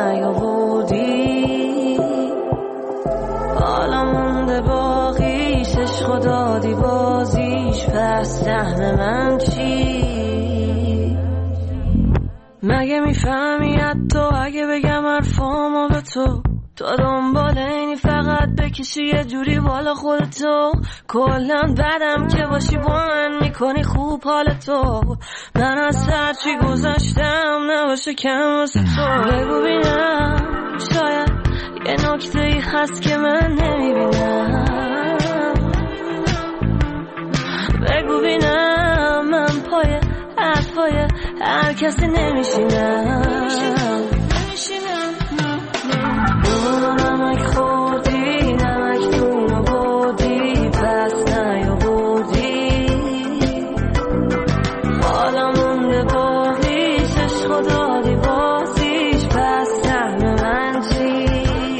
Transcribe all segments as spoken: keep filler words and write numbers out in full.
نیاوردی، حالا مونده باقیش عشق دادی بازیش، پس سهم من چی؟ مگه میفهمی حتی اگه بگم حرفامو به تو، تو دنبال اینی فقط بکشی یه جوری بالا خودتو، کلن بدم که باشی با من میکنی خوب حالتو، من از هرچی گذاشتم نباشه کم واسه تو. بگو بینم شاید یه نکته ای هست که من نمیبینم، بگو بینم من پای حرفای هر کسی نمیشینم. نمک خوردی نمک دونو بودی، پس نیاوردی، حالا مونده باقیش عشق دادی بازیش، پس سهم من چی؟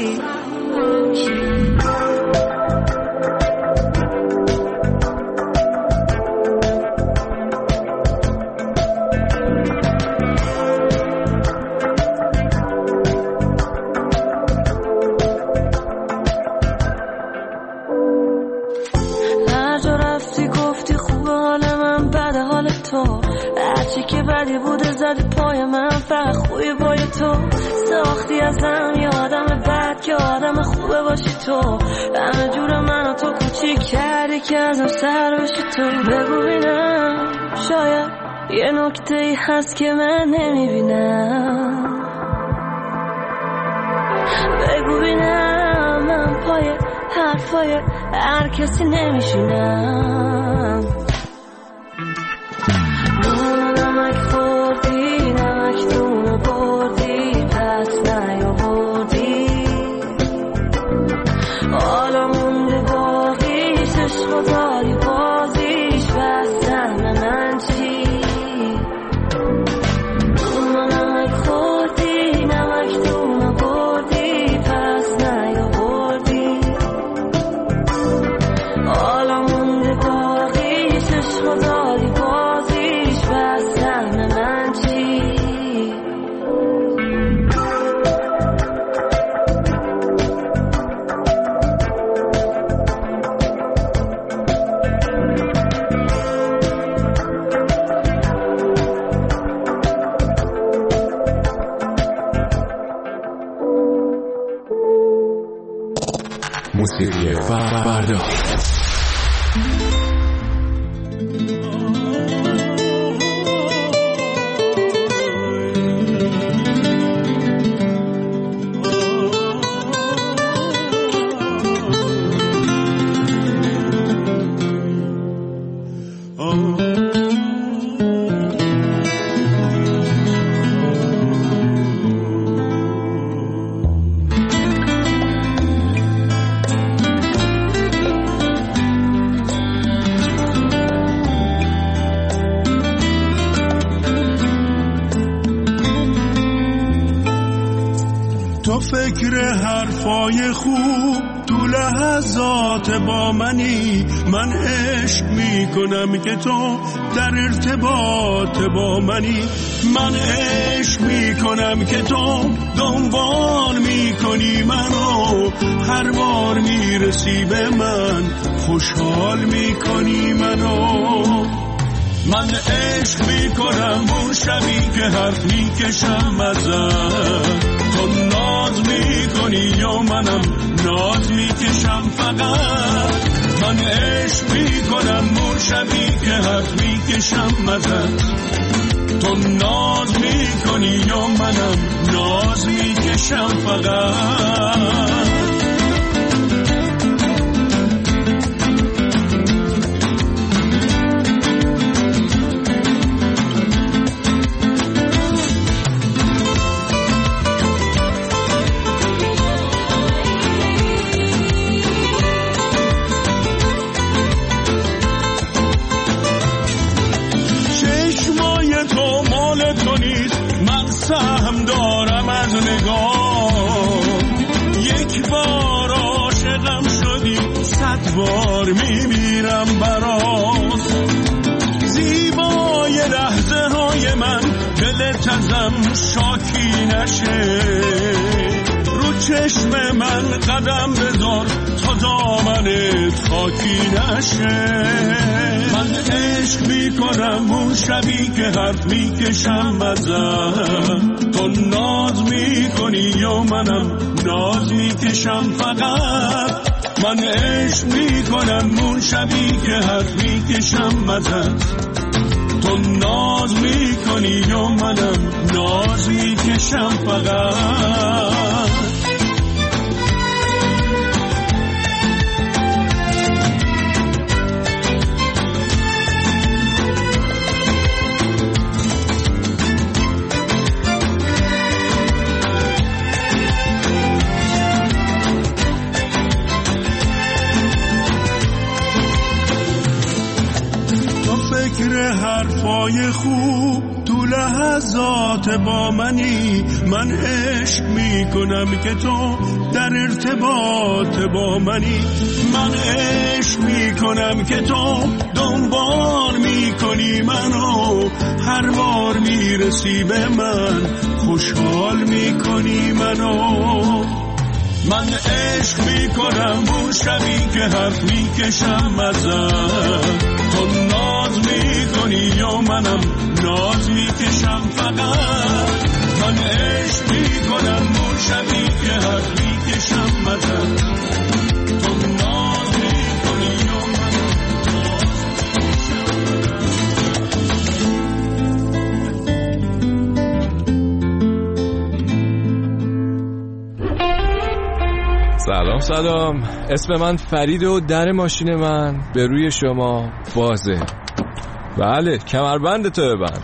هرچی که بدی بوده زدی پای من، فقط خوبی پای تو ساختی ازم یه آدم بد که آدم خوبه باشی تو، همه جور منو تو کوچیک کردی که ازم سر بشی تو. بگو بینم شاید یه نکته ای هست که من نمیبینم، بگو بینم من پای حرفای هر کسی نمیشینم. نمک خوردی نمک دونو بردی، پس نیاوردی، حالا مونده باقیش عشق داری بازیش، پس سهم من چی؟ نمک خوردی نمک دونو بردی، پس نیاوردی، حالا مونده باقیش عشق داری بازیش، پس سهم من چی؟ موسیقی فردا فکر حرفای خوب تو لحظات با منی، من عشق میکنم که تو در ارتباط با منی، من عشق میکنم که تو دنبال میکنی منو، هر بار میرسی به من خوشحال میکنی منو، من عشق میکنم اون شبی که حرف میکشم ازت، تو ناز میکنی یا منم ناز میکشم فقط، من عشق میکنم اون شبی که حرف میکشم ازت، تو ناز میکنی یا منم ناز میکشم فقط. سهم دارم از نگاه، یک بار عاشقم شدی صد بار میمیرم براست، زیبای لحظه های من دلت ازم شاکی نشه، چشم من قدم بذار تا دامنت خاکی نشه. من عشق میکنم اون شبی که حرف میکشم ازم، تو ناز میکنی و منم ناز میکشم فقط. من عشق میکنم اون شبی که حرف میکشم ازم، تو ناز میکنی و منم ناز میکشم فقط. فکر حرفای خوب تو لحظات با منی، من عشق میکنم که تو در ارتباط با منی. من عشق میکنم که تو دنبال میکنی منو، هر بار میرسی به من خوشحال میکنی منو. من عشق میکنم اون شبی که حرف میکشم ازم، تو ناز میکنی و منم ناز میکشم فقط. من عشق میکنم اون شبی که حرف میکشم ازم، تو ناز میکنی و منم سلام سلام، اسم من فرید و در ماشین من به روی شما بازه. بله، کمربند تو ببند.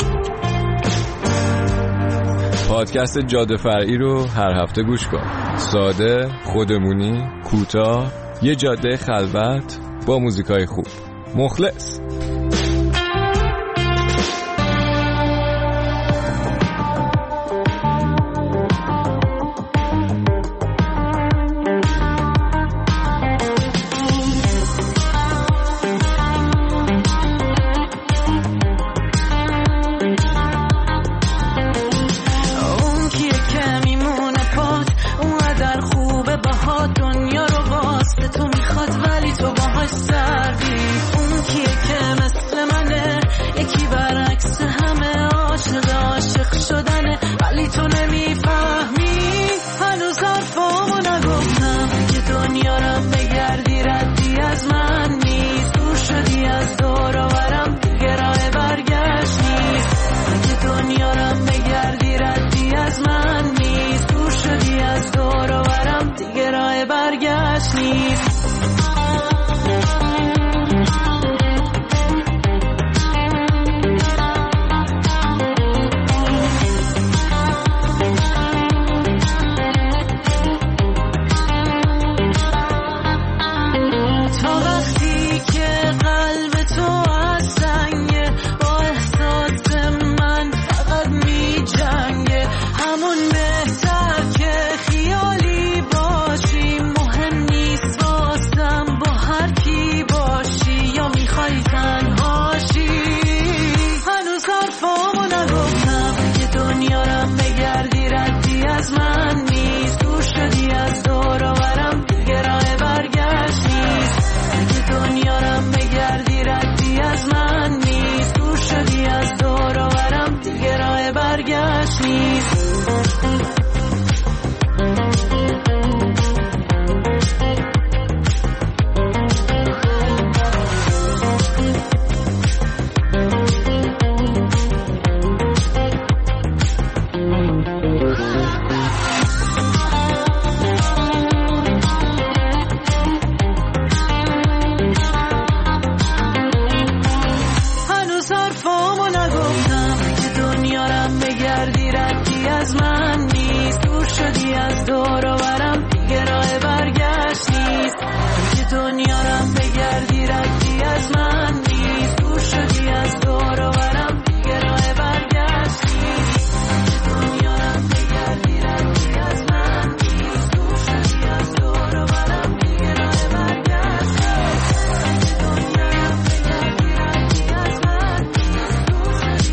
پادکست جاده فرعی رو هر هفته گوش کن. ساده، خودمونی، کوتاه، یه جاده خلوت با موزیکای خوب. مخلص.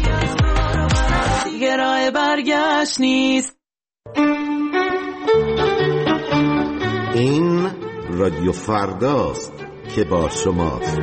برگشت نیست. این رادیو فرداست که با شماست.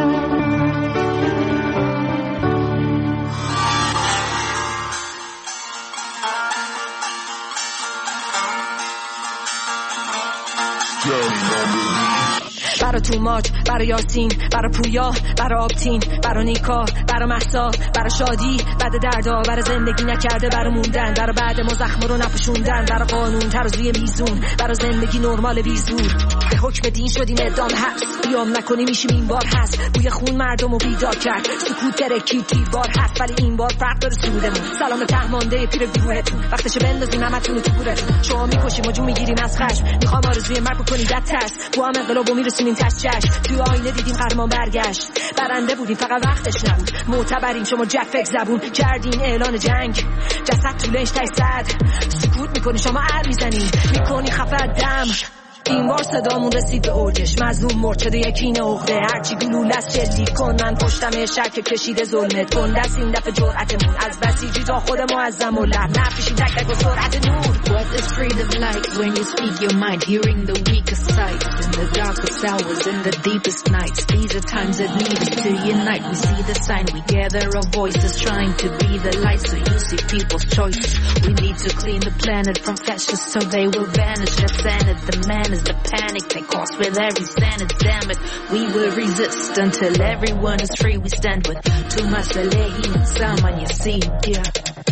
برا توماج، برا یاسین، برا پویا، برا آبتین، برا نیکا، برا محسا، برا شادی، بعد دردا، برا زندگی نکرده، برا موندن، برا بعد ما زخم رو نپوشوندن، برا قانون ترازوی میزون، برا زندگی نرمال بیزور. به حکم دین شدیم اعدام هست، قیام نکنی میشیم این بار هست. بوی خون مردم رو بیدار کرد، سکوت ترکی تیر بار هست، ولی این بار فرق داره سودمون. سلام تهمانده پیر گروهتون، وقتشه بندازیم همتون تو گورتون. شما میکشیم و جو میگیریم از خشم، میخوام آرزوی مرگ کنید در ترس. با هم انقلابو میرسونیم تشجش. تو آینه دیدیم قهرمان برگشت، برنده بودیم فقط وقتش نبود. معتبریم شما جک فک زبون کردین اعلان جنگ. جسد تو لنج تای صد، سکوت میکنی شما عر میزنی، میکنی خفه دم. این بار صدامون رسید به اوجش، مظلوم مرد شده یکی نقده. هرچی گلوله است شلیک کن، من پشتم شک کشیده ظلمت کن. دست این دفعه جرأتمون از بسیجی تا خود معظم و لب نفیشیم تک تک و سرعت نور. What is freedom like when you speak your mind, hearing the weakest sides in the darkest hours, in the deepest nights? These are times that need us to unite. We see the sign, we gather our voices, trying to be the light. So you see people's choices. We need to clean the planet from fascists so they will vanish. Let's end it. The man is the panic they cause with every standard. Damn it, we will resist until everyone is free. We stand with too much Salehi, someone you see, yeah.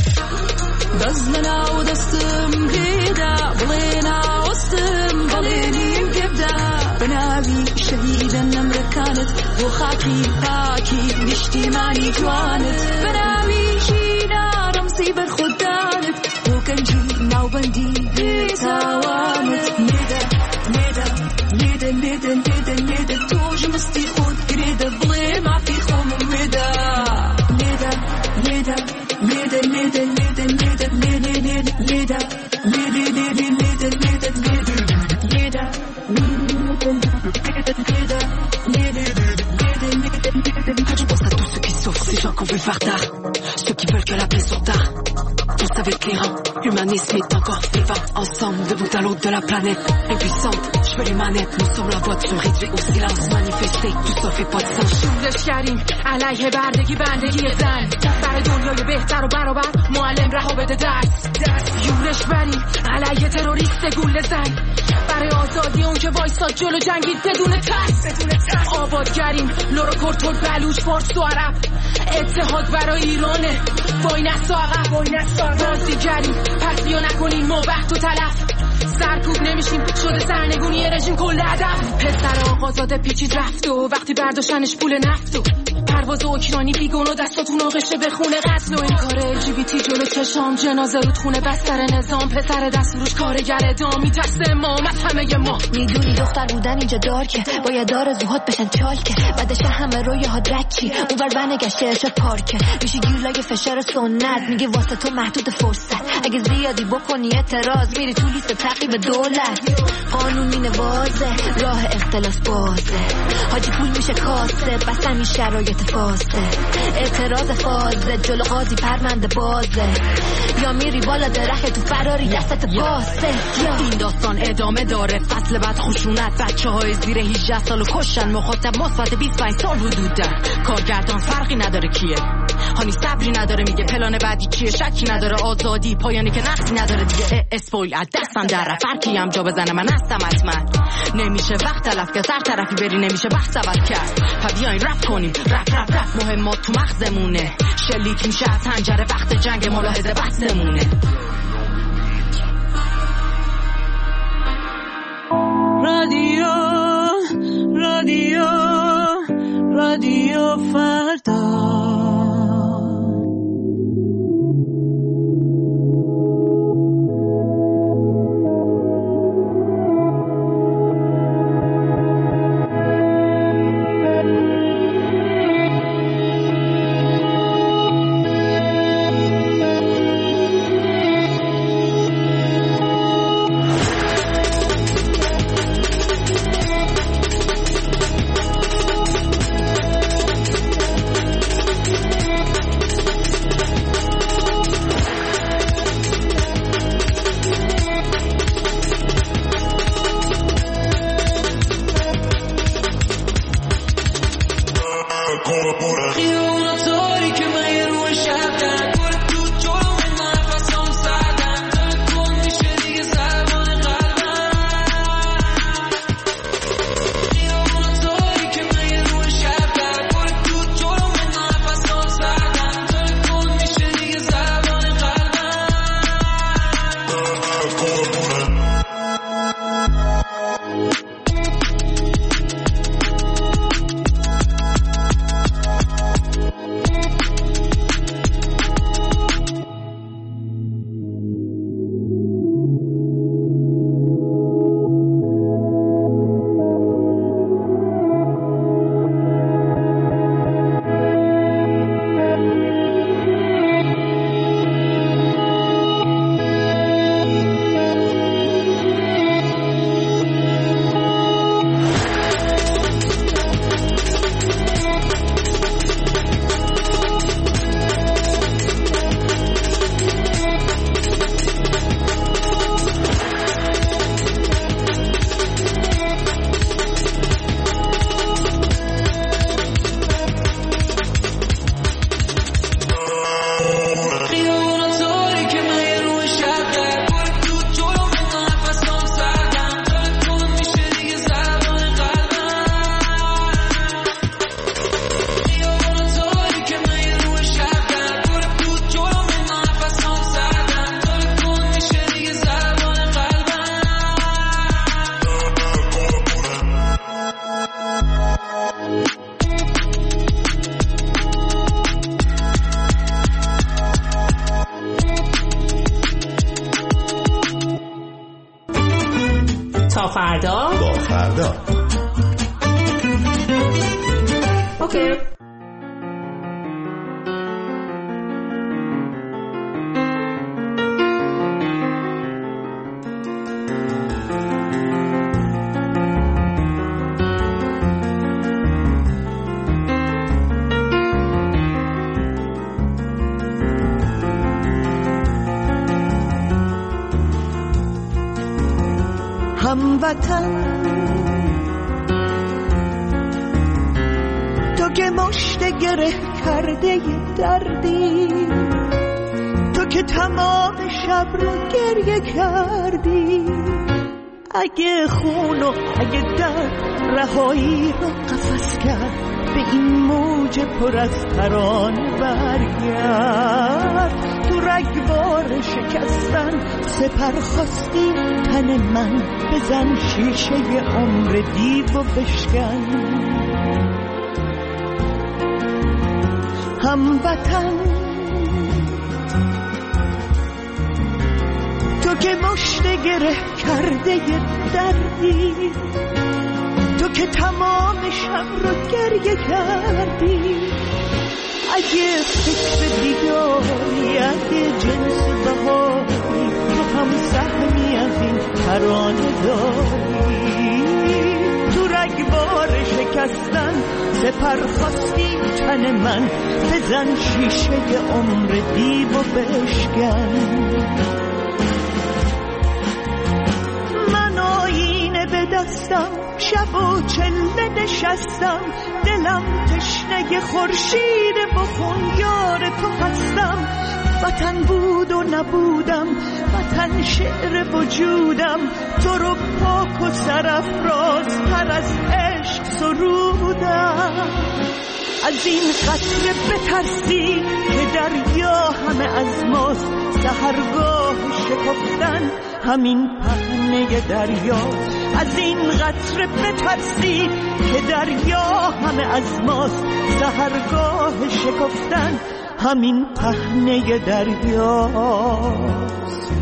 دزلنا ودستم قيدا بلينا وستم بليني كبدا بنابي شهيدا نمر كانت وخاكي باكي نشتي ماني كوانت بنابي شينا رمسي بالخدانت وكنجي ناو بندي تاوانت نيدا نيدا نيدا نيدا نيدا نيدا توج مستي خود قريدا بلي ما في خوم ميدا نيدا نيدا نيدا نيدا نيدا نيدا نيدا نيدا نيدا نيدا Je pense à tous ceux qui souffrent, ces gens qu'on veut faire tard, ceux qui veulent que la paix sur tard. Tous avec les reins, l'humanisme est encore vivant. Ensemble, de bout à l'autre de la planète, impuissante, je veux les manettes. Nous sommes la voix se réduit au silence, manifester, tout ça fait pas de sens. شورش کردیم علیه بردگی بندگی زن، برای دنیای بهتر و برابر معلم رها بده درس. یورش بریم علیه تروریست گول زن، برای آزادی اون که وایساد جلو جنگید بدون ترس. آبادگریم لورو کورتور بلوچ فارس و عرب، اتحاد برای ایرانه وای نسا عقب. بازیگریم پس بیا نکنیم ما وقت و تلف، سرکوب نمیشیم شده سرنگونی رژیم کل هدف. پسر آقازاده پیچید رفت و وقتی برداشتنش پول نفت و پرواز اوکراینی بیگون و دستاتون آغشه به خونه قتل و این کار ال جی بی تی جلو چشام، جنازه رود خونه بستر نظام، پسر دست فروش کارگر ادامی دست امام از همه ما. میدونی دختر بودن اینجا دار که باید دار زوهات بشن چال که بعدش همه روی ها درکی اون ور بنگشته ارشاد پارکه میشه گیرلای فشار سنت، میگه واسه تو محدود فرصت، اگه زیادی بکنی اعتراض میری تو لیست تعقیب دولت. قانون مینه واضح، راه اختلاس بازه، حاجی پول میشه کاسه، بس همین شرایط فاسه. اعتراض فازه جلو قاضی پرونده بازه، یا میری بالا درخت تو فراری دستت باسه. این داستان ادامه داره، فصل بعد خشونت، بچه های زیر هجده سالو کشن، مخاطب مثبت بیست و پنج سال حدود دارن. کارگردان فرقی نداره کیه، هانی صبری نداره میگه پلان بعدی چیه، شکی نداره آزادی پایانی که نقصی نداره دیگه. اسپویل از دستم در رفت، هرکی هم جا بزنه من هستم حتما. نمیشه وقت تلف که سر طرفی بری، نمیشه بحث عوض کرد. پا بیاین رپ کنیم، رپ رپ رپ مهمات تو مغزمونه، شلیک میشه از حنجره وقت جنگ، ملاحظه بحثمونه. رادیو رادیو رادیو فردا. فردا. اوکی. هموطن تو که مشت گره کرده دردی، تو که تمام شب رو گریه کردی، اگه خون و اگه درد رهایی رو قفس کرد، به این موج پر از ترانه برگرد. تو رگبار شکستن سپر خواستی تن من، بزن شیشه عمر دیو و بشکن. هموطن تو که مشت گره کرده دردی، تو که تمام شب رو گریه کردی، اگه فکر دیداری، اگه جنس بهاری، تو هم سهمی از این ترانه داری. تو رگبار شکستن سپر خواستی تن من، بزن شیشه عمر دیو و بشکن. من آینه به دستم، شب و چله نشستم، دلم تشنه خورشید بخون یار تو هستم. وطن بود و نبودم، وطن شعر وجودم، تو رو پاک و سرافراز تر از عشق سرودم. از این قطره بترسی که دریا همه از ماست، سحرگاه شکفتن همین پهنه دریا. از این قطره بترسی که دریا همه از ماست، سحرگاه شکفتن همین پهنه دریاست.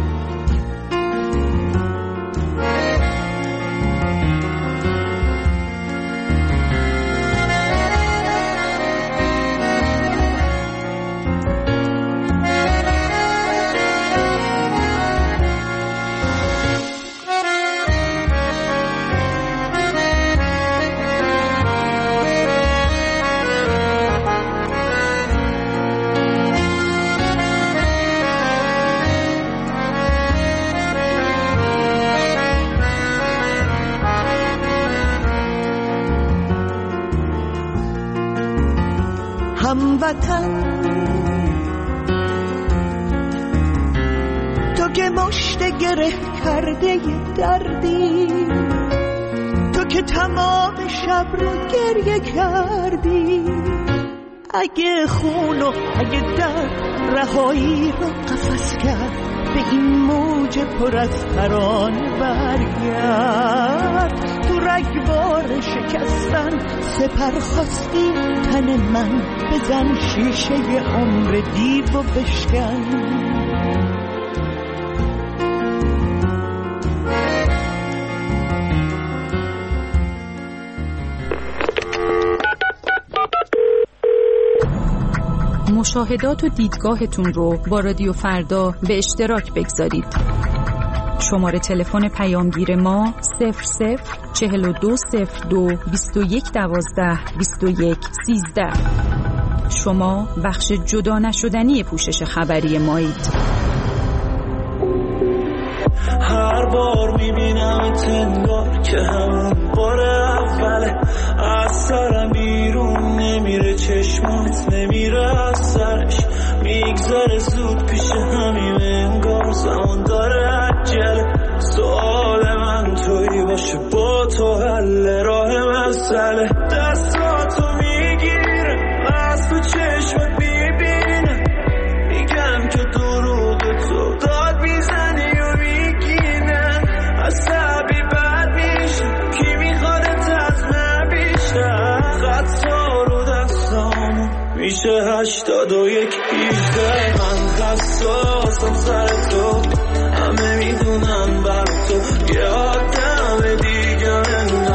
هموطن تو که مشت گره کرده دردی، تو که تمام شب رو گریه کردی، اگه خون و اگه درد رهایی رو قفس کرد، به این موج پر از ترانه برگرد. تو رگبار شکستن سپر خواستی تن من، بزن شیشه عمر دیو و بشکن. مشاهدات و دیدگاهتون رو با رادیو فردا به اشتراک بگذارید. شماره تلفن پیامگیر ما صفر صفر چهل و دو صفر دو بیست و یک دوازده بیست و یک سیزده. شما بخش جدا نشدنی پوشش خبری مایید. هر بار میبینم تنگار که همون بار اوله، از سرم بیرون نمیره، چشمات نمیره از سرش، میگذره زود پیش همین انگار زمان داره عجله. سوال من توی باشه با تو حل راه مسئله، دستاتو میگیره از تو چشمت میبینه، میگم که دروغ تو داد میزنی و میگینه، عصبی بد میشه کی میخوادت از من بیشتر، خطا رو دستامو میشه هشتاد و یک بیشتر. من خستاسم سر تو، همه میدونم بر تو یه آدم دیگه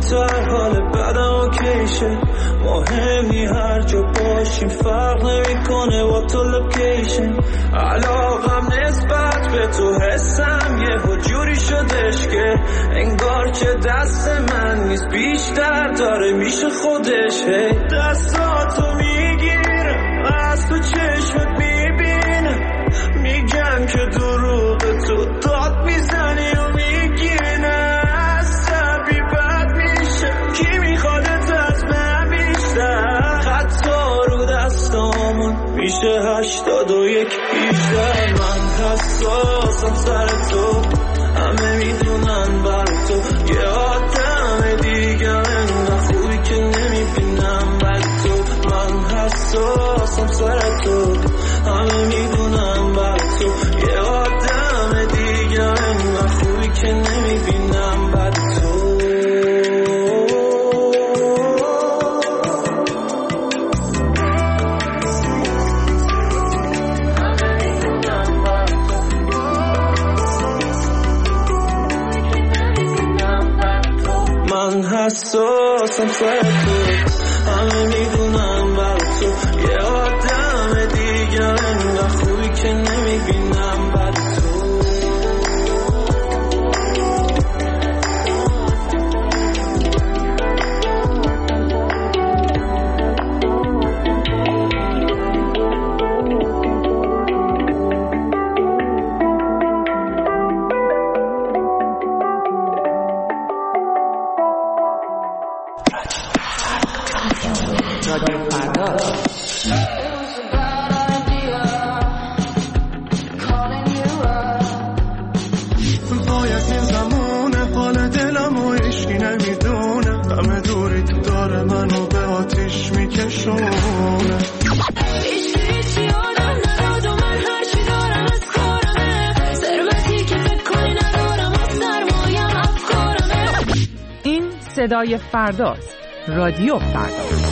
تو هر حال بعدم اوکیشه. مهمی هر جا باشیم فرق نمیکنه با تو لوکیشن. علاقم نسبت به تو حسم یه جوری شدش که انگار که دست من نیست بیشتر داره میشه خودش. دستاتو میگیرم از تو چشمت میبینم میگم که دروغ تو داد میزنی و میگی نه عصبی بد میشه کی میخوادت از من بیشتر. حتی رو دستامون میشه هشتاد و یک بیشتر. من حساسم سر تو همه میدونن بر تو یه آدم دیگه انقدر خوبی که نمیبینم بر تو. من حساسم سر تو همه میدونم بر تو یه آدم دیگه انقدر خوبی که نمیبینم بر تو. من حساسم سر تو همه میدونم بر تو یه آدم دیگه انقدر خوبی که نمیبینم بر تو. باید این زمونه حال دلم و عشقی نمیدونه همه دوری داره منو به آتیش میکشونه. هیچ هیچی آدم نداد و من هرچی دارم از کارمه. ثروتی که فکر کنی ندارم و سرمایم افکارمه. این صدای فرداست. رادیو فردا.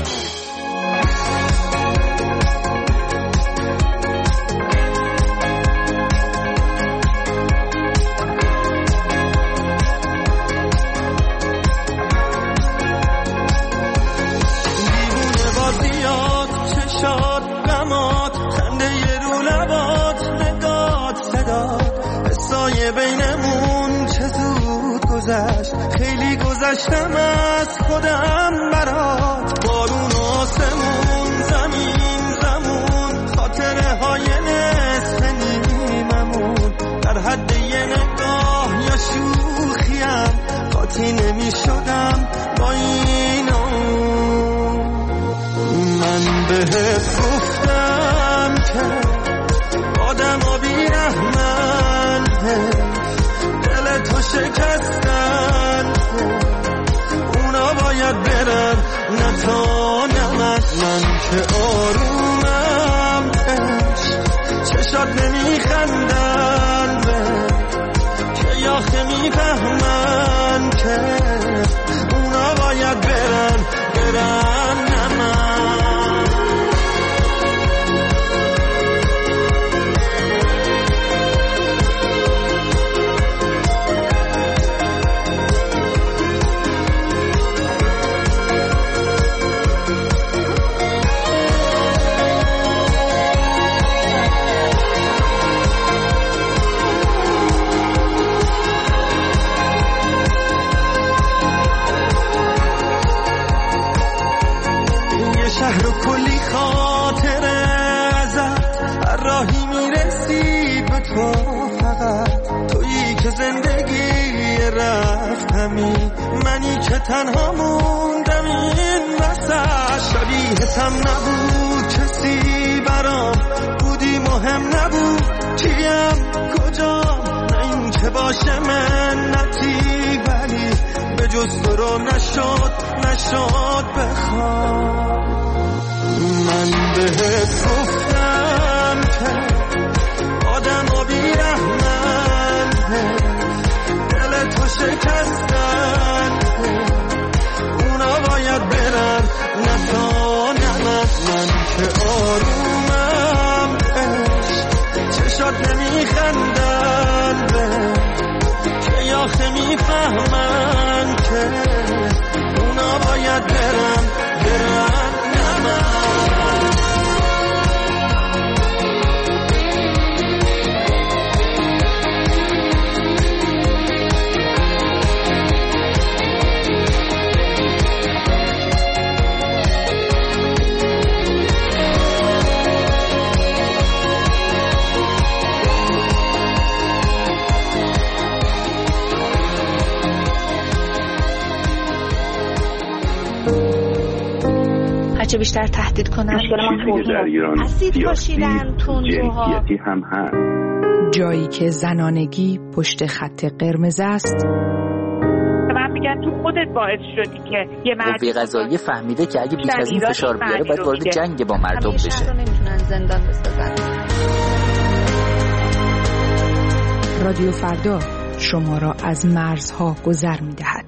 بینمون چه زود گذشت خیلی گذشتم از خودم برات. بارون آسمون زمین زمون خاطره های نصف نیممون در حد یه نگاه یا شوخیم قاطی نمی شدم با اینا. من بهت گفتم که آدم ها بی رحمن دل تو شکستن اونا باید برن نه تا نه من. من که آرومم چشات نمیخندن که یاخه میفهمن که اونا باید برن برن نه من. شهر و کلی خاطره ازت هر راهی میرسی به تو فقط تویی که زندگی رفتمی منی که تنها موندم این وسط. شبیهتم نبود کسی برام بودی مهم نبود کیم کجام نه این که باشه منتی ولی به جز تو رو نشد نشد بخوام. من بهت گفتم که آدم ها بی رحمن دل تو شکستن اونا باید برن نه تا نه من. من که آرومم چشات نمیخندن که یاخه میفهمن که چه بیشتر تهدید کنن. مشکل ما توهین اسید پاشیدن، تندروها، جنسیتی هم هست. جایی که زنانگی پشت خط قرمز است. من میگم تو خودت باعث شدی که یه مرد قوه قضاییه فهمیده که اگه بیش از این فشار بیاره باید وارد جنگ با مردم بشه. شهر رو نمیتونن زندان بسازن. رادیو فردا شما را از مرزها گذر می‌دهد.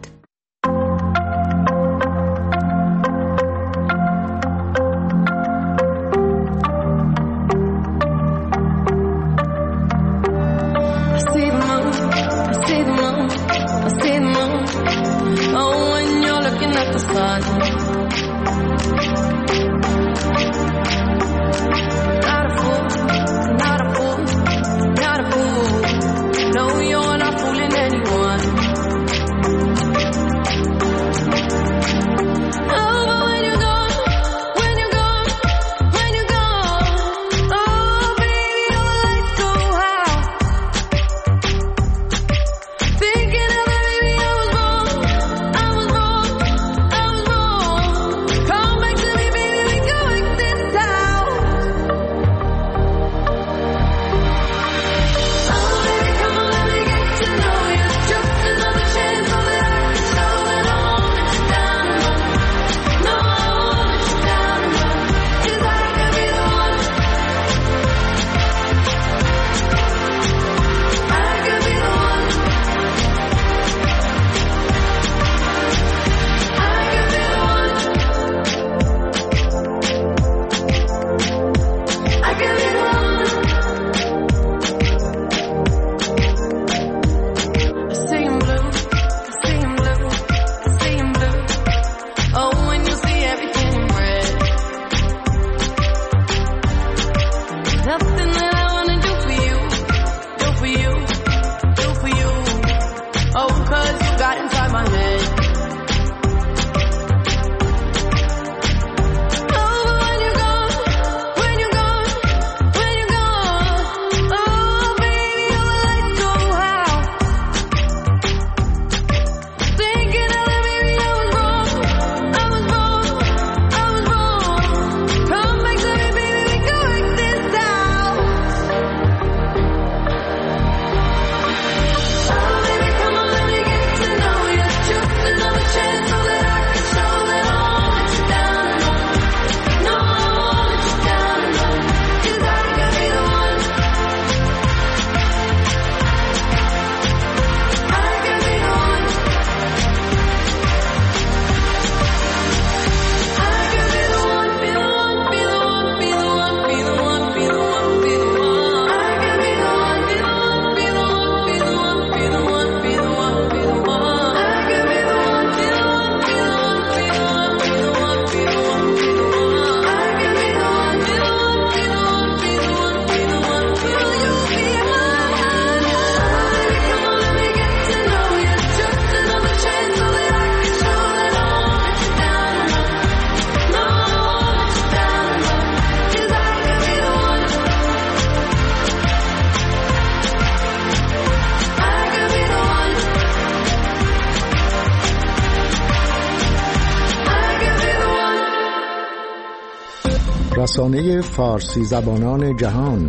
رسانه فارسی زبانان جهان،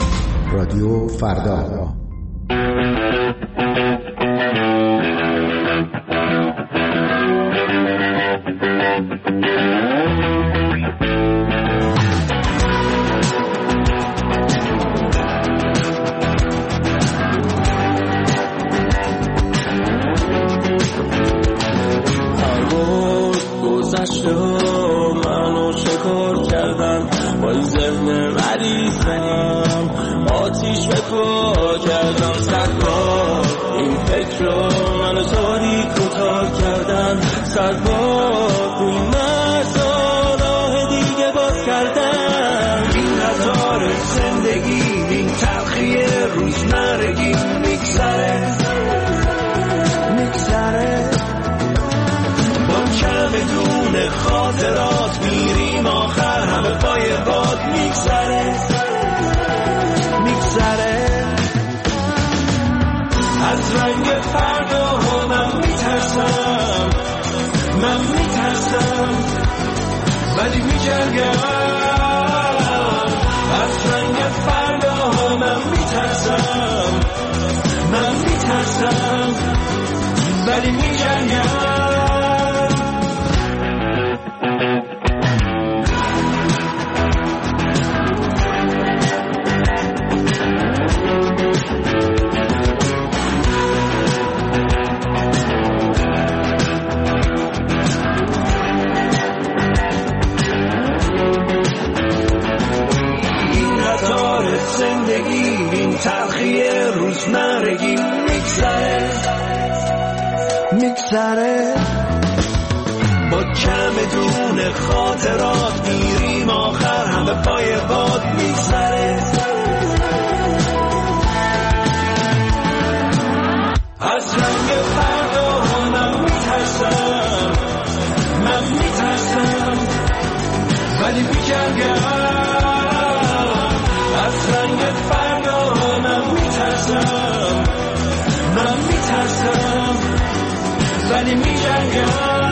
رادیو فردا. ولی میجنگم از رنگ فردا. من میترسم من میترسم ولی میجنگم. این تلخی روزمرگی میگذره میگذره با کم دون خاطرات میریم آخر همه پای باد میگذره. از رنگ فردا من میترسم من میترسم ولی میجنگم. از رنگ فردا من میترسم من میترسم ولی میجنگم.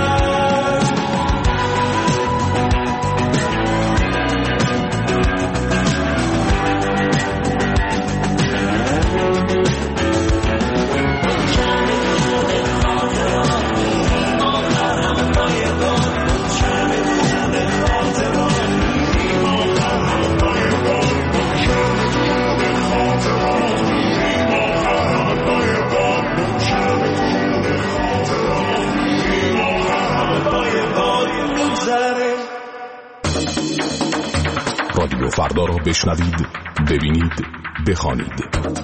رادیو فردا را بشنوید، ببینید، بخوانید.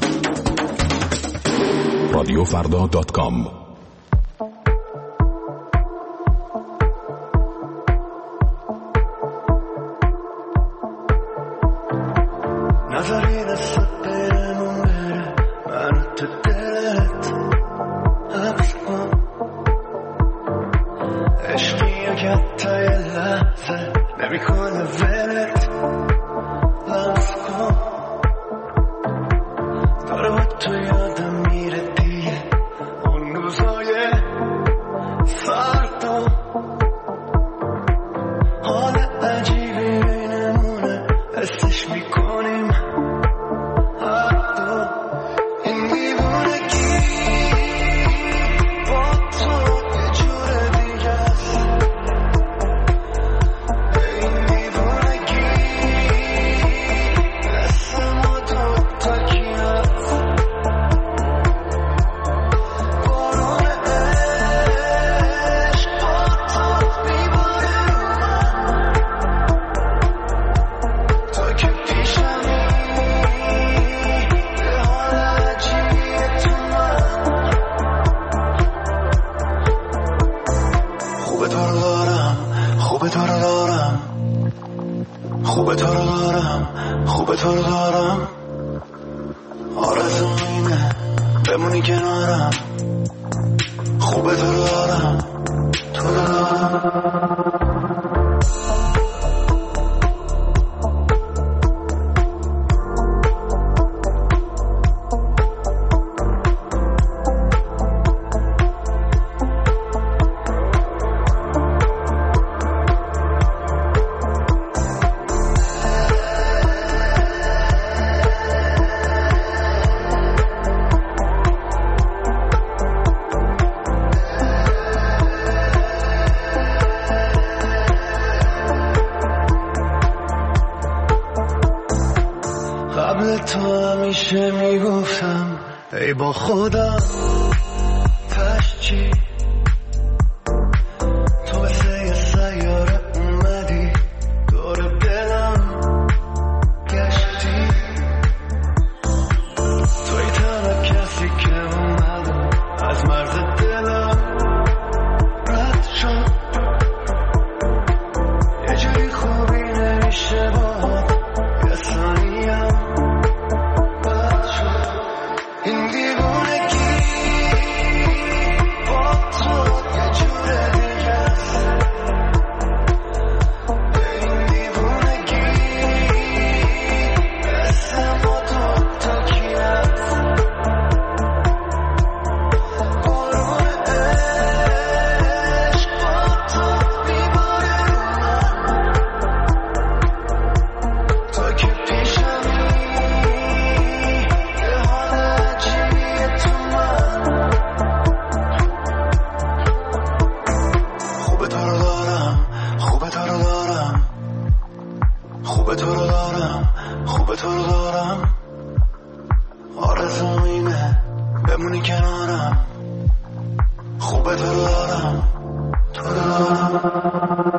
رادیو فردا دات کام. نظری دست برمون بره من تو دلت حبس کن. عشقی اگه تا یه لحظه نمیکنه ولت لمس کن. داره با تو یادم میره دیگه اون روزای فردا. حال عجیبی بینمونه حسش میکنیم هر دو. این دیوونگی با تو یه جور دیگه است. این دیوونگی مثل ما دو تا کیست. بارون عشق با تو میباره رو من. تو که پیشمی به حال عجیبیه تو من. خوبه تو رو دارم خوبه تو رو دارم خوبه تو رو دارم خوبه تو رو دارم. آرزو اینه بمونی کنارم. خوبه تو رو دارم تو رو دارم. قبل تو همیشه میگفتم ای با خودم پس چی. تو مثل یه سیاره اومدی دور دلم گشتی. توی تنها کسی که اومد از مرز دلم رد شد. یه جوری خوبی نمیشه باهات یه ثانیم بد شد. این دیوونگی با تو یه جور دیگه است. این دیوونگی مثل ما دو تا کیست. بارون عشق با تو میباره رو من. خوبه تو رو دارم، خوبه تو رو دارم، آرزوم اینه بمونی کنارم. خوبه تو رو دارم، تو رو دارم.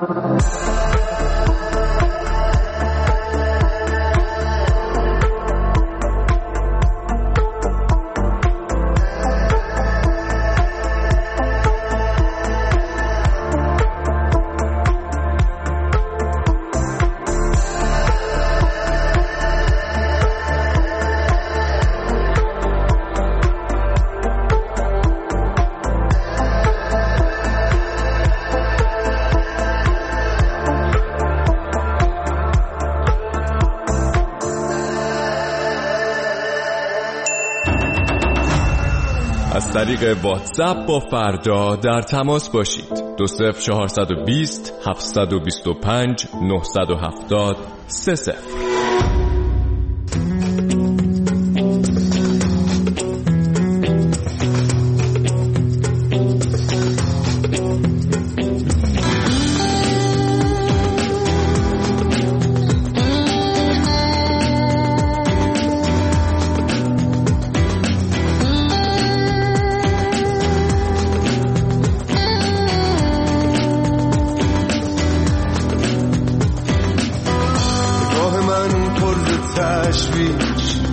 از طریق واتساپ با فردا در تماس باشید. دو صفر چهارصد و بیست هفتصد و بیست و پنج نهصد و هفتاد سه صفر. تشویش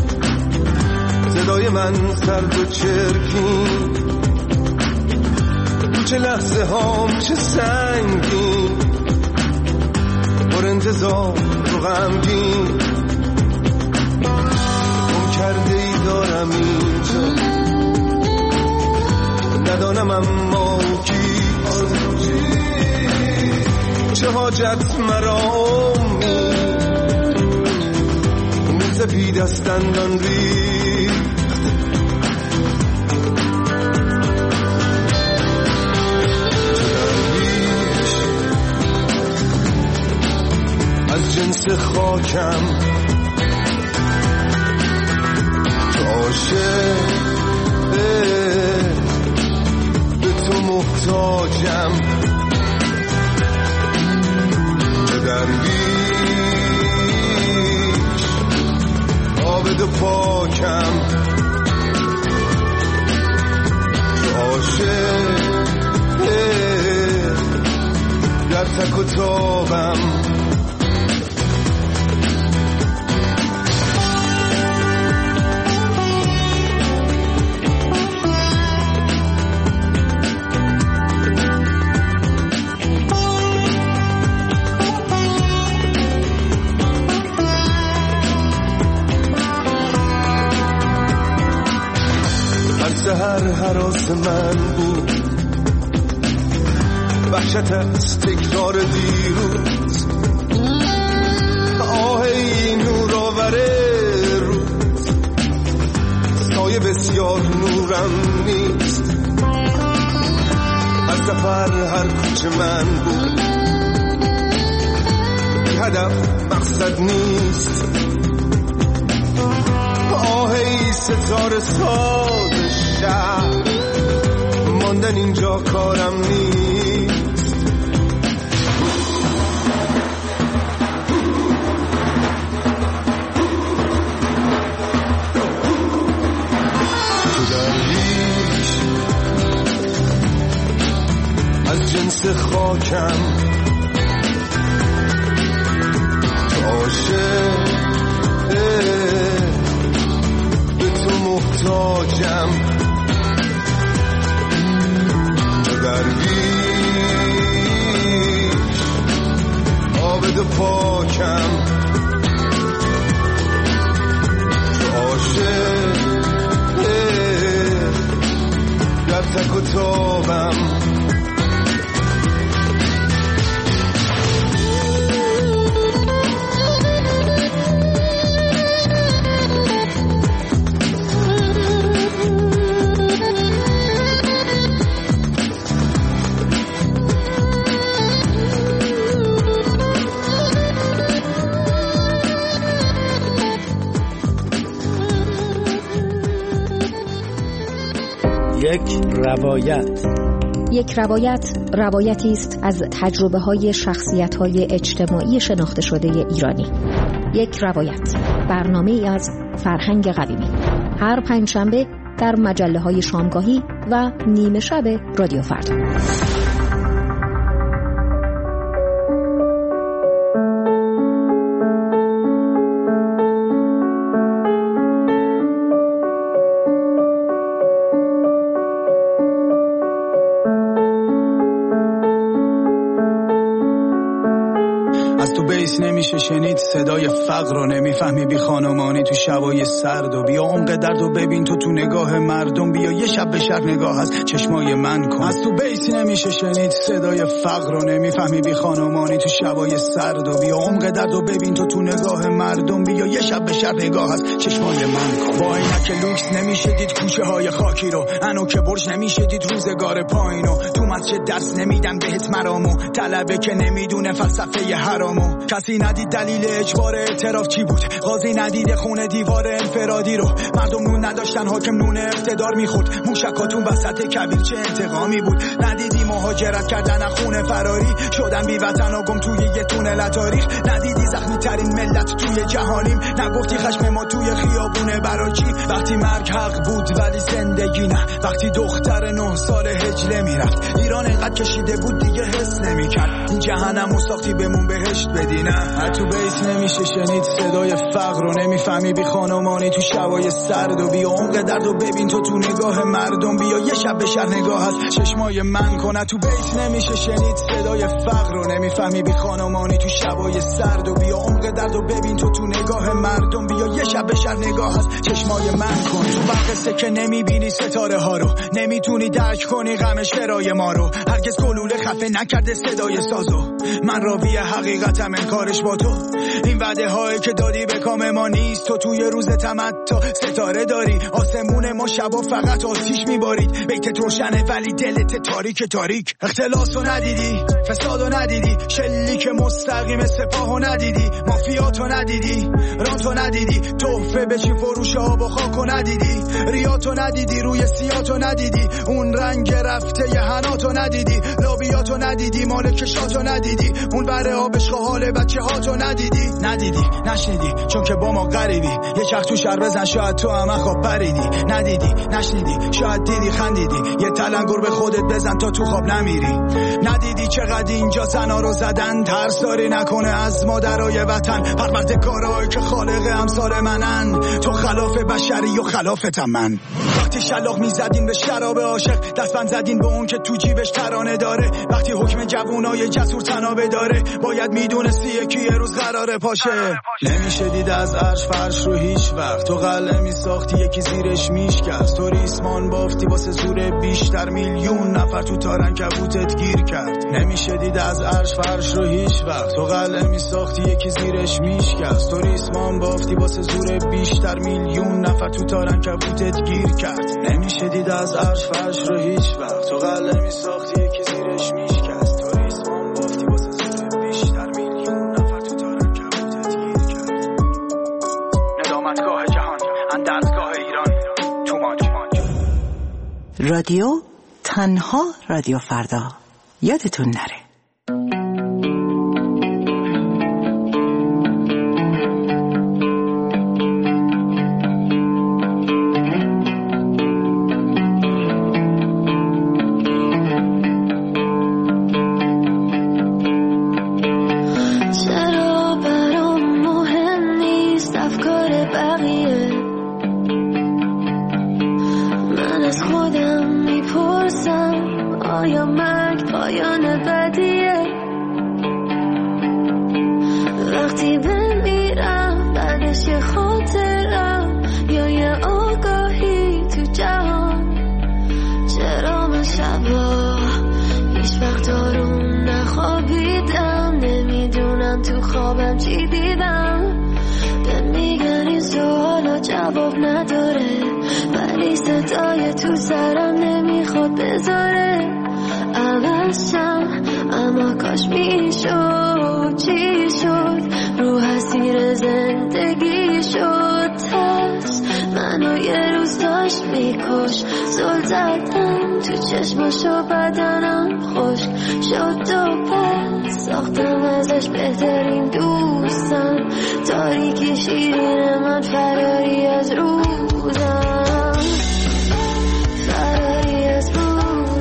صدای من سرد و چرکین، چه لحظه ها چه سنگین، پر انتظار و غمگین. گم کرده ای دارم اینجا، ندانم اما کیست، چه حاجت مرا امید سپید از دندان ریخت. درویش از جنس خاکم، عاشق به تو محتاجم. درویش آبد و پاکم، عاشق در تک و تابم. سهر هراس من بود، وحشت از تکرار دیروز، آه ای نور آوره روز، سایه بسیار نورم نیست. از سفر هر کوچه من بود، هدف مقصد نیست. آه ای ستاره ساز شهر، ماندن اینجا کارم نیست. تو درویش از جنس خاکم، عاشق به تو محتاجم. درویش آبد و پاکم، عاشق در تک و تابم. یک روایت. یک روایت روایتی است از تجربه های شخصیت های اجتماعی شناخته شده ایرانی. یک روایت، برنامه ای از فرهنگ قویمی، هر پنجشنبه در مجله های شامگاهی و نیمه شب رادیو فردا. نمیشه شنید صدای فقر رو، نمیفهمی بی خانمانی تو شبای سرد و بیا عمق درد و ببین تو تو نگاه مردم، بیا یه شب به شب نگاه از چشمای من کن. از تو بیت نمیشه شنید صدای فقر رو، نمیفهمی بی خانمانی تو شبای سرد و بیا عمق درد و ببین تو تو نگاه مردم، بیا یه شب به شب نگاه از چشمای من کن. با عینک لوکس نمیشه دید کوچه های خاکی رو، انو که برج نمیشه دید روزگار پایینو، تو مسجد درس نمیدن بهت مرامو، طلبه که نمیدونه فلسفه حرامو، کسی ندید دلیل اجبار اعتراف چی بود، قاضی ندید خونه دیوار انفرادی رو، مردم نون نداشتن حاکم نون اقتدار میخورد، موشکاتون وسط کویر چه انتقامی بود، ندیدی مهاجرت کردن از خونه فراری شدن بی وطن و گم توی یه تونل تاریخ، ندیدی زخمی ترین ملت توی جهانیم، نگفتی خشم ما توی خیابونه برای چی، وقتی مرگ حق بود ولی زندگی نه، وقتی دختر نه سال هجله میرفت، ایران اینقدر کشیده بود دیگه حس نمیکرد، این جهنمو ساختی بمون بهشت بدی نه. تو بیت نمیشه شنید صدای فقر رو، نمیفهمی بی خانمانی تو شبای سرد و بیا عمق درد و ببین تو تو نگاه مردم، بیا یه شب به شب نگاه از چشمای من کن. تو بیت نمیشه شنید صدای فقر رو، نمیفهمی بی خانمانی تو شبای سرد و بیا عمق درد و ببین تو تو نگاه مردم، بیا یه شب به شب نگاه از چشمای من کن. تو وقته که نمیبینی ستاره ها رو، نمیتونی درک کنی غم شرای ما رو، هرگز گلوله خفه نکرده صدای سازو، من راوی حقیقتم انکارش با تو، این وعده هایی که دادی به کام ما نیست، تو توی روز تمتع ستاره داری، آسمون ما شبا فقط آتیش میبارید، بیتت روشنه ولی دلت تاریک تاریک، اختلاسو ندیدی، فسادو ندیدی، شلیک مستقیم سپاهو ندیدی، مافیاتو ندیدی، رانتو ندیدی، تحفه بشی فروش آب و خاکو ندیدی، ریاتو ندیدی، روی سیاتو ندیدی، اون رنگ رفته ی حناتو ندیدی، لابیاتو ندیدی، مالکشاتو ندیدی، اون بره آبش حال بچه هاتو ندیدی، ندیدی نشنیدی چون که با ما غریبی، یه چرخ تو شر بزن شاید تو هم خواب پریدی، ندیدی نشنیدی شاید دیدی خندیدی، یه تلنگر به خودت بزن تا تو خواب نمیری، ندیدی چقدر اینجا زنا رو زدن، ترس داری نکنه از مادرای وطن، پروردگارایی که خالق امثال منن، تو خلاف بشری و خلافتم من. وقتی شلاق میزدین به شراب عاشق، دستبند زدین به اون که تو جیبش ترانه داره، وقتی حکم جوونای جسور تنابه داره، باید میدونستی یکی یه روز قراره پاشه. نمیشه دید از عرش فرش رو هیچ وقت، تو قلعه میساختی یکی زیرش میشکست، تو ریسمان بافتی واسه زور بیشتر، میلیون نفر تو تارن کبوتت گیر کرد. نمیشه دید از عرش فرش رو هیچ وقت، تو قلعه میساختی یکی زیرش میشکست، تو ریسمان بافتی واسه زور بیشتر، میلیون نفر تو تارن کبوتت گیر کرد. نمیشه دید از عرش فرش رو هیچ وقت، تو قلعه میساختی یکی زیرش میشکست، تو ریسمان بافتی واسه زور بیشتر، میلیون نفر تو تارن کبوتت گیر کرد. ندامتگاه جهان، اندرزگاه ایران، تو ماج رادیو تنها رادیو فردا، یادتون نره. جواب نداره ولی صدای تو سرم نمیخواد بذاره عوضشم اما کاش میشد چی شد رو اسیر زندگی شد ترس منو یه روز داشت میکش زل زدم تو چشماشو بدنم خوش شد و پس ساختم ازش بهترین دوستم تاریکی شیرین من فراری از روزم فراری از روزم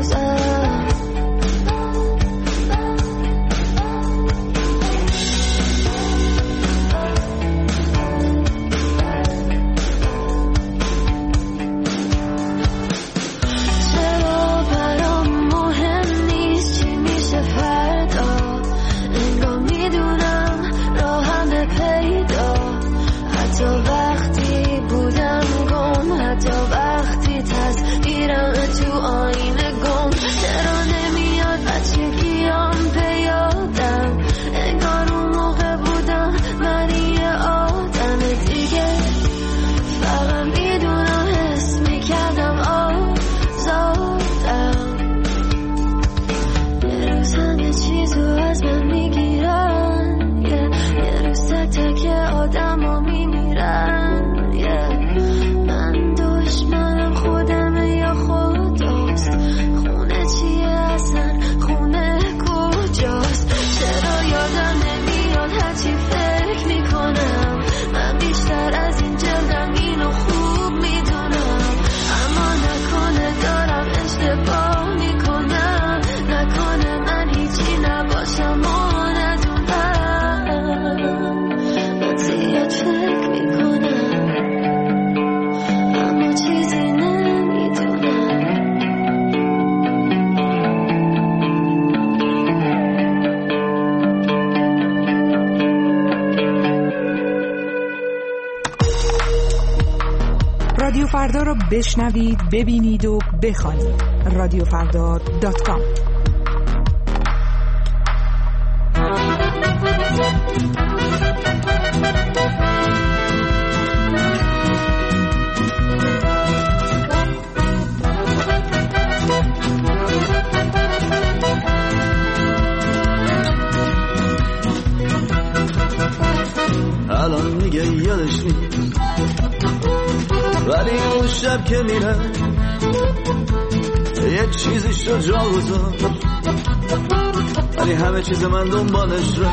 رادیو فردا را بشنوید، ببینید و بخوانید. رادیو فردا دات کام. الان میگه یادش نیست، ولی اون شب که میره یک چیزی شد جا گذاشت، ولی همه چیز من دنبالش رو.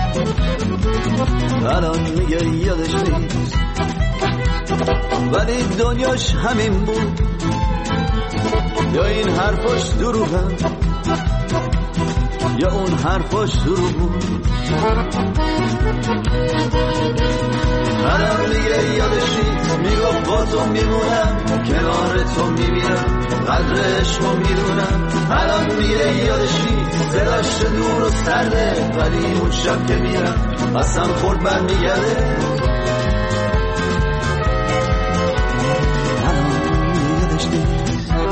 الان میگه یادش نیست، ولی دنیاش همین بود، یا این حرفاش دروغه یا اون حرفاش دروغ بود. الان میگه یادش نیست، میگفت با تو میمونم، کنار تو میمیرم، قدر عشقو میدونم. الان میگه یادش نیست، دلش دور و سرده، ولی اون شب که میرم قسم خورد برمیگرده. الان میگه یادش نیست.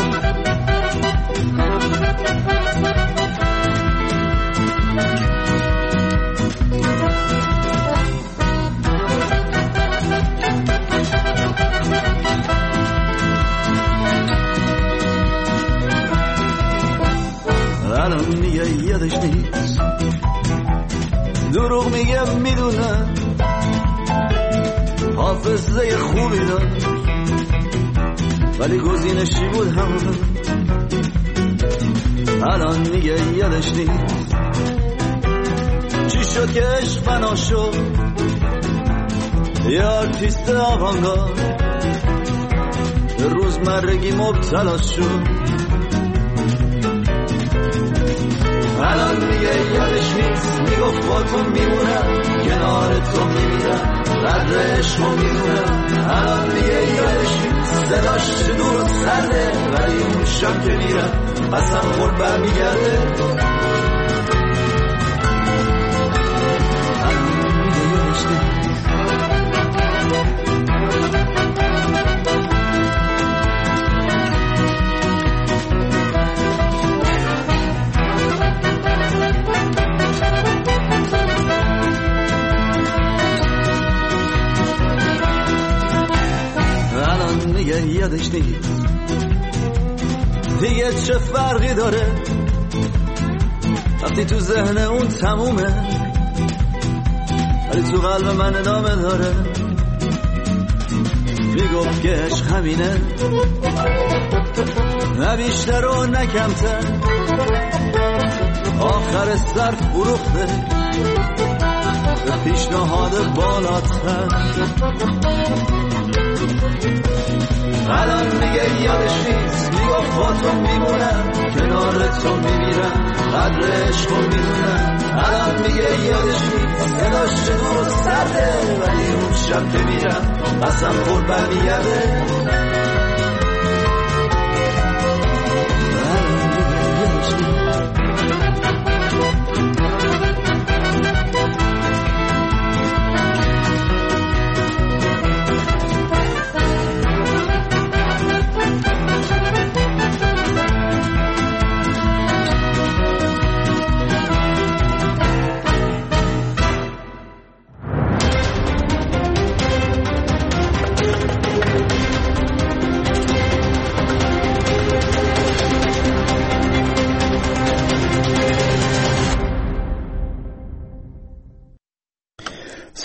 الان میگه یادش نیست، دروغ میگه میدونم، حافظه خوبی داشت ولی گزینشی بود همون. الان میگه یادش نیست، چی شد که عشق فنا شد، یه آرتیست آوانگارد به روزمرگی مبتلا شد. الان میگه یادش نیست، میگفت با تو میمونم، کنار تو میمیرم، قدر عشقو میدونم. الان میگه یادش نیست، صداش دور و سرده، ولی اون شب که میرم قسم خورد برمیگرده. الان میگه یادش نیست. یادش نیست دیگه چه فرقی داره وقتی تو ذهن اون تمومه، ولی تو قلب من ادامه داره. میگفت که عشق همینه، نه بیشتر و نه کمتر، آخر سر فروخته به پیشنهاد بالاتر. الان میگه یادش نیست، میگفت با تو میمونم، کنار تو میمیرم، قدر عشقو میدونم. الان میگه یادش نیست، صداش دور و سرده، ولی اون شب که میرم قسم خور برمیگرده.